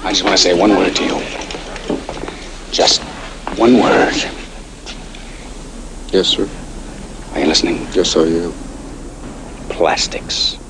I just want to say one word to you. Just one word. Yes, sir. Are you listening? Yes, I am. Plastics.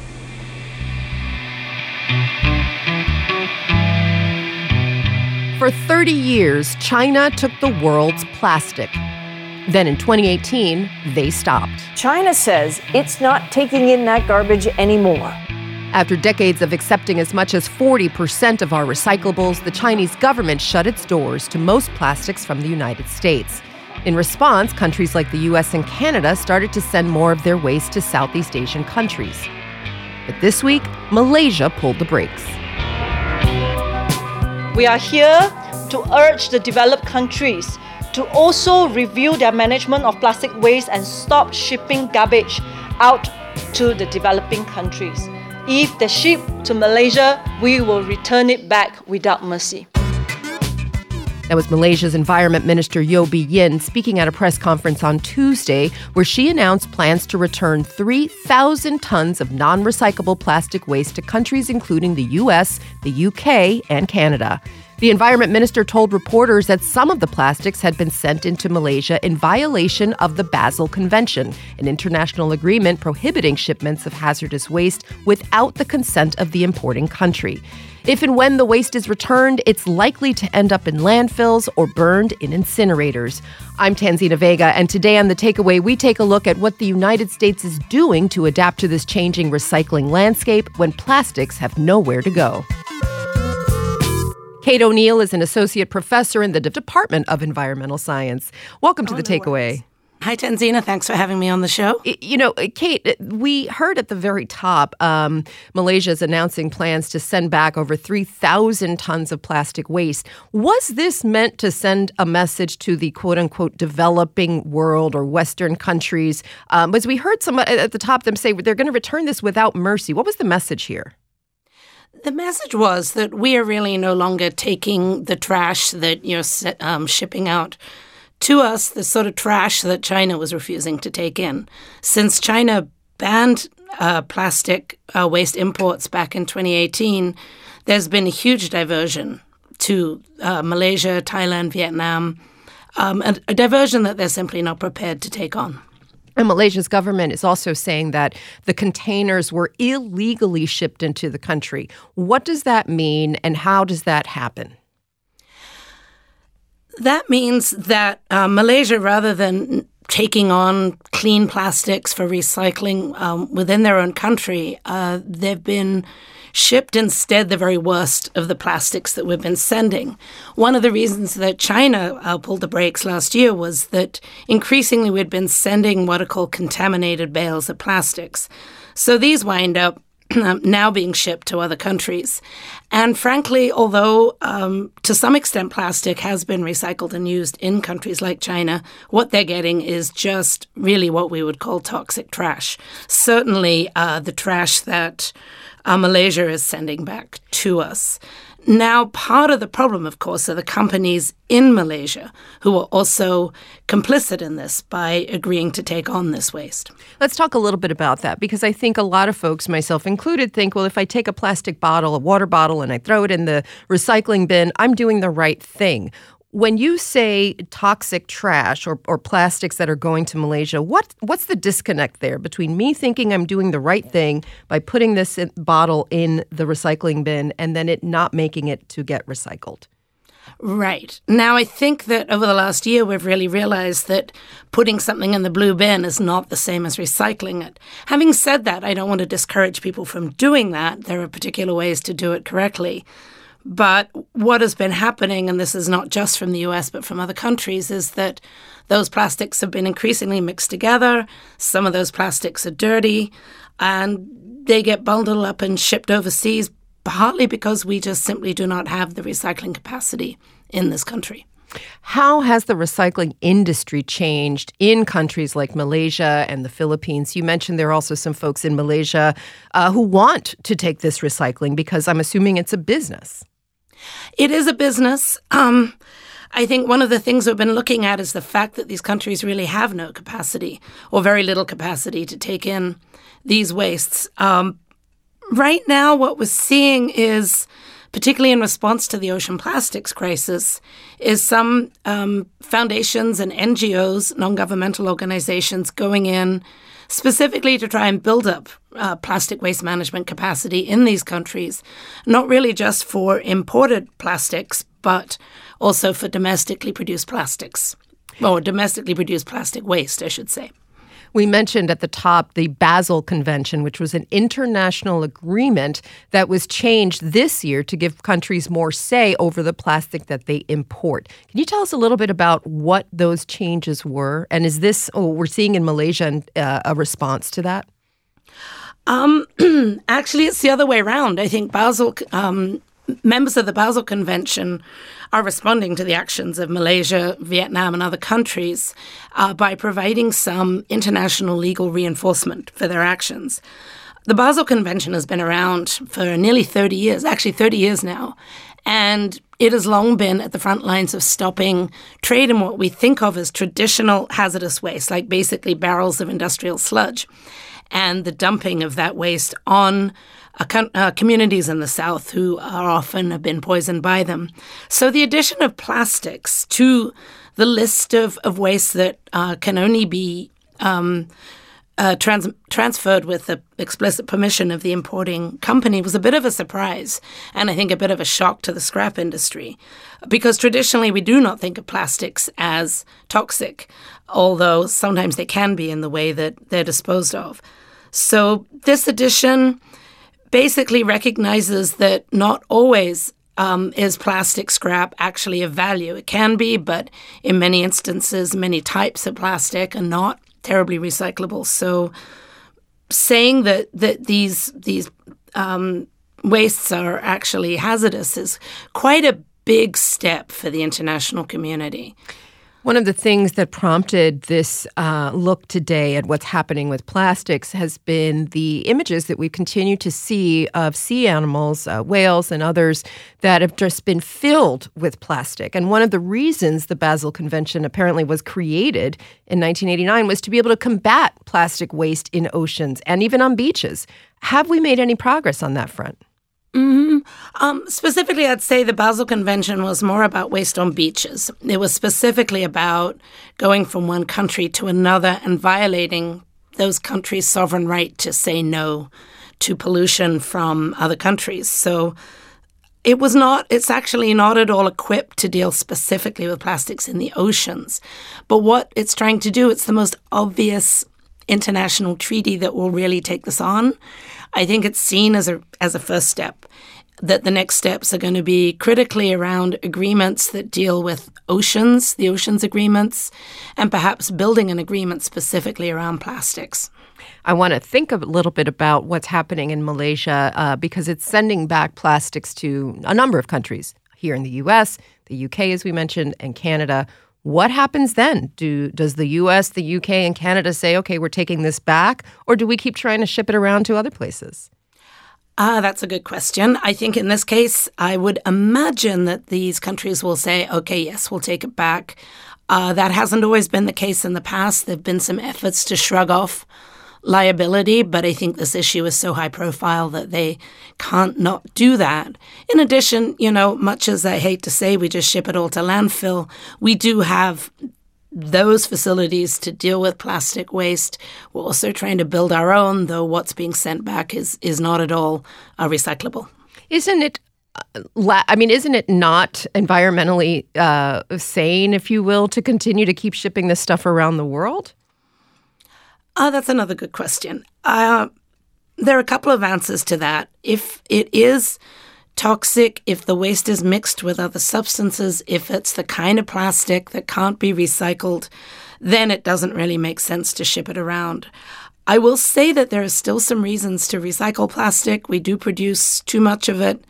For 30 years, China took the world's plastic. Then in 2018, they stopped. China says it's not taking in that garbage anymore. After decades of accepting as much as 40% of our recyclables, the Chinese government shut its doors to most plastics from the United States. In response, countries like the US and Canada started to send more of their waste to Southeast Asian countries. But this week, Malaysia pulled the brakes. We are here to urge the developed countries to also review their management of plastic waste and stop shipping garbage out to the developing countries. If they ship to Malaysia, we will return it back without mercy. That was Malaysia's Environment Minister Yeo Bee Yin speaking at a press conference on Tuesday, where she announced plans to return 3,000 tons of non-recyclable plastic waste to countries including the U.S., the UK, and Canada. The Environment Minister told reporters that some of the plastics had been sent into Malaysia in violation of the Basel Convention, an international agreement prohibiting shipments of hazardous waste without the consent of the importing country. If and when the waste is returned, it's likely to end up in landfills or burned in incinerators. I'm Tanzina Vega, and today on The Takeaway, we take a look at what the United States is doing to adapt to this changing recycling landscape when plastics have nowhere to go. Kate O'Neill is an associate professor in the Department of Environmental Science. Welcome to The Takeaway. Hi, Tanzina. Thanks for having me on the show. You know, Kate, we heard at the very top, Malaysia is announcing plans to send back over 3,000 tons of plastic waste. Was this meant to send a message to the quote-unquote developing world or Western countries? As we heard some at the top of them say they're going to return this without mercy. What was the message here? The message was that we are really no longer taking the trash that you're shipping out to us, the sort of trash that China was refusing to take in. Since China banned plastic waste imports back in 2018, there's been a huge diversion to Malaysia, Thailand, Vietnam, a diversion that they're simply not prepared to take on. And Malaysia's government is also saying that the containers were illegally shipped into the country. What does that mean, and how does that happen? That means that Malaysia, rather than taking on clean plastics for recycling within their own country, they've been shipped instead the very worst of the plastics that we've been sending. One of the reasons that China pulled the brakes last year was that increasingly we'd been sending what are called contaminated bales of plastics. So these wind up now being shipped to other countries. And frankly, although to some extent plastic has been recycled and used in countries like China, what they're getting is just really what we would call toxic trash. Certainly the trash that Malaysia is sending back to us. Now, part of the problem, of course, are the companies in Malaysia who are also complicit in this by agreeing to take on this waste. Let's talk a little bit about that, because I think a lot of folks, myself included, think, well, if I take a plastic bottle, a water bottle, and I throw it in the recycling bin, I'm doing the right thing. When you say toxic trash or plastics that are going to Malaysia, what's the disconnect there between me thinking I'm doing the right thing by putting this bottle in the recycling bin and then it not making it to get recycled? Right. Now, I think that over the last year, we've really realized that putting something in the blue bin is not the same as recycling it. Having said that, I don't want to discourage people from doing that. There are particular ways to do it correctly. But what has been happening, and this is not just from the US but from other countries, is that those plastics have been increasingly mixed together. Some of those plastics are dirty, and they get bundled up and shipped overseas, partly because we just simply do not have the recycling capacity in this country. How has the recycling industry changed in countries like Malaysia and the Philippines? You mentioned there are also some folks in Malaysia who want to take this recycling because I'm assuming it's a business. It is a business. I think one of the things we've been looking at is the fact that these countries really have no capacity or very little capacity to take in these wastes. Right now, what we're seeing is particularly in response to the ocean plastics crisis, is some foundations and NGOs, non-governmental organizations, going in specifically to try and build up plastic waste management capacity in these countries, not really just for imported plastics, but also for domestically produced plastics, or domestically produced plastic waste, I should say. We mentioned at the top the Basel Convention, which was an international agreement that was changed this year to give countries more say over the plastic that they import. Can you tell us a little bit about what those changes were? And is this, we're seeing in Malaysia, a response to that? Actually, it's the other way around. I think members of the Basel Convention are responding to the actions of Malaysia, Vietnam, and other countries by providing some international legal reinforcement for their actions. The Basel Convention has been around for nearly 30 years, actually 30 years now, and it has long been at the front lines of stopping trade in what we think of as traditional hazardous waste, like basically barrels of industrial sludge, and the dumping of that waste on communities in the South who are often have been poisoned by them. So the addition of plastics to the list of waste that can only be transferred with the explicit permission of the importing company was a bit of a surprise, and I think a bit of a shock to the scrap industry, because traditionally we do not think of plastics as toxic, although sometimes they can be in the way that they're disposed of. So this addition basically recognizes that not always is plastic scrap actually of value. It can be, but in many instances, many types of plastic are not terribly recyclable. So saying that these wastes are actually hazardous is quite a big step for the international community. One of the things that prompted this look today at what's happening with plastics has been the images that we continue to see of sea animals, whales and others, that have just been filled with plastic. And one of the reasons the Basel Convention apparently was created in 1989 was to be able to combat plastic waste in oceans and even on beaches. Have we made any progress on that front? Specifically, I'd say the Basel Convention was more about waste on beaches. It was specifically about going from one country to another and violating those countries' sovereign right to say no to pollution from other countries. So it's actually not at all equipped to deal specifically with plastics in the oceans. But what it's trying to do, it's the most obvious international treaty that will really take this on. I think it's seen as a first step, that the next steps are going to be critically around agreements that deal with oceans, the oceans agreements, and perhaps building an agreement specifically around plastics. I want to think a little bit about what's happening in Malaysia because it's sending back plastics to a number of countries here in the U.S., the UK, as we mentioned, and Canada. What happens then? Does the U.S., the UK, and Canada say, okay, we're taking this back, or do we keep trying to ship it around to other places? That's a good question. I think in this case, I would imagine that these countries will say, okay, yes, we'll take it back. That hasn't always been the case in the past. There have been some efforts to shrug off liability, but I think this issue is so high profile that they can't not do that. In addition, much as I hate to say we just ship it all to landfill, we do have those facilities to deal with plastic waste. We're also trying to build our own, though what's being sent back is not at all recyclable. Isn't it not environmentally sane, if you will, to continue to keep shipping this stuff around the world? That's another good question. There are a couple of answers to that. If it is toxic, if the waste is mixed with other substances, if it's the kind of plastic that can't be recycled, then it doesn't really make sense to ship it around. I will say that there are still some reasons to recycle plastic. We do produce too much of it.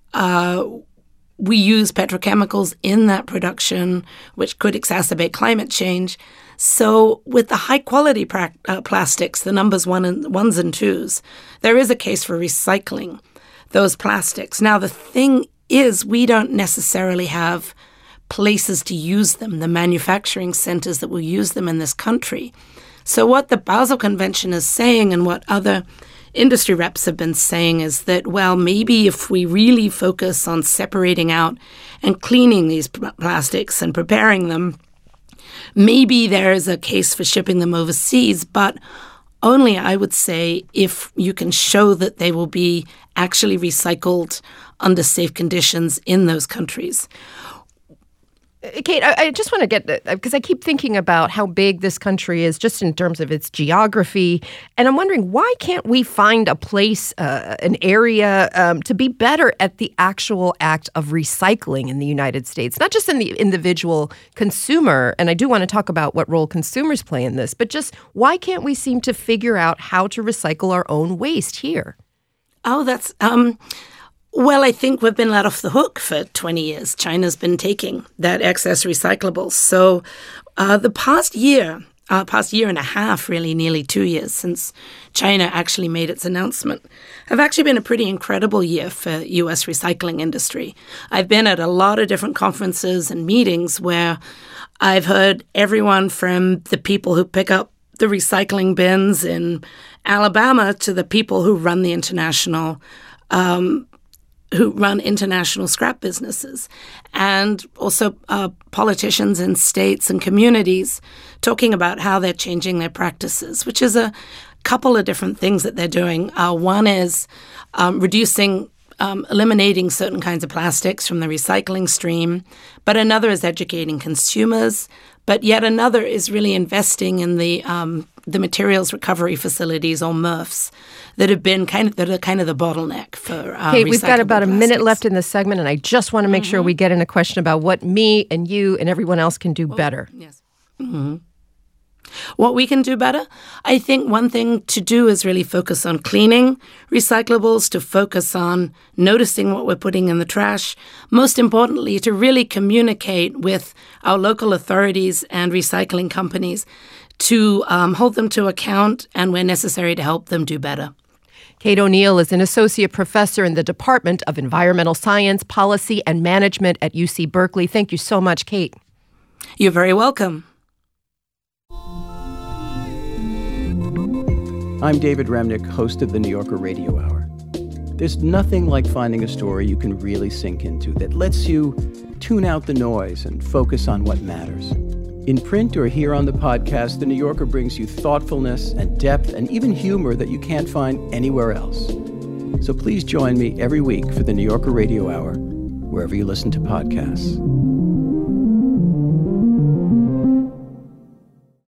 We use petrochemicals in that production, which could exacerbate climate change. So with the high-quality plastics, the numbers ones and twos, there is a case for recycling those plastics. Now, the thing is, we don't necessarily have places to use them, the manufacturing centers that will use them in this country. So what the Basel Convention is saying and what other industry reps have been saying is that, well, maybe if we really focus on separating out and cleaning these plastics and preparing them, maybe there is a case for shipping them overseas, but only, I would say, if you can show that they will be actually recycled under safe conditions in those countries. Kate, I just want to get, because I keep thinking about how big this country is just in terms of its geography. And I'm wondering, why can't we find a place, an area to be better at the actual act of recycling in the United States? Not just in the individual consumer, and I do want to talk about what role consumers play in this, but just why can't we seem to figure out how to recycle our own waste here? Oh, that's... Well, I think we've been let off the hook for 20 years. China's been taking that excess recyclables. So the past year and a half, really, nearly 2 years since China actually made its announcement, have actually been a pretty incredible year for U.S. recycling industry. I've been at a lot of different conferences and meetings where I've heard everyone from the people who pick up the recycling bins in Alabama to the people who run the international scrap businesses, and also politicians in states and communities talking about how they're changing their practices, which is a couple of different things that they're doing. One is eliminating certain kinds of plastics from the recycling stream, but another is educating consumers, but yet another is really investing in the materials recovery facilities, or MRFs, that are kind of the bottleneck for Kate, we've got about plastics. a minute left in this segment, and I just want to make sure we get in a question about what me and you and everyone else can do better. Yes. Mm-hmm. What we can do better? I think one thing to do is really focus on cleaning recyclables, to focus on noticing what we're putting in the trash. Most importantly, to really communicate with our local authorities and recycling companies to hold them to account and, where necessary, to help them do better. Kate O'Neill is an associate professor in the Department of Environmental Science, Policy, and Management at UC Berkeley. Thank you so much, Kate. You're very welcome. I'm David Remnick, host of the New Yorker Radio Hour. There's nothing like finding a story you can really sink into that lets you tune out the noise and focus on what matters. In print or here on the podcast, The New Yorker brings you thoughtfulness and depth and even humor that you can't find anywhere else. So please join me every week for the New Yorker Radio Hour, wherever you listen to podcasts.